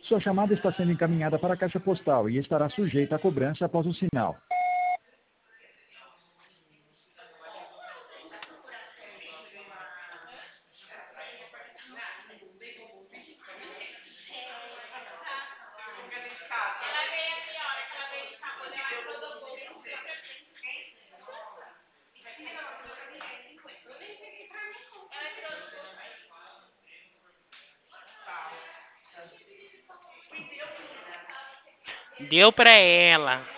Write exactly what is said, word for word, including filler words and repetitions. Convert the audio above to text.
Sua chamada está sendo encaminhada para a caixa postal e estará sujeita a cobrança após o sinal. Deu pra ela.